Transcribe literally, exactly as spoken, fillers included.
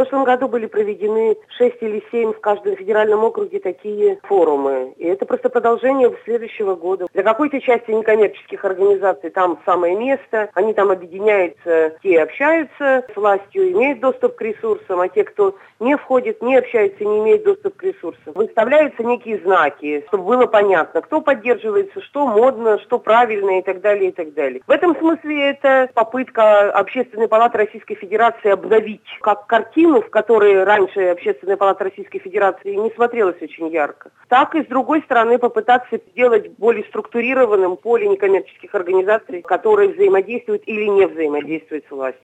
прошлом году были проведены шесть или семь в каждом федеральном округе такие форумы. И это просто продолжение следующего года. Для какой-то части некоммерческих организаций там самое место. Они там объединяются, те общаются с властью, имеют доступ к ресурсам, а те, кто не входит, не общается, не имеет доступ к ресурсам. Выставляются некие знаки, чтобы было понятно, кто поддерживается, что модно, что правильно и так далее, и так далее. В этом смысле это попытка Общественной палаты Российской Федерации обновить как картину, в которой раньше Общественная палата Российской Федерации не смотрелась очень ярко, так и, с другой стороны, попытаться сделать более структурированным поле некоммерческих организаций, которые взаимодействуют или не взаимодействуют с властью.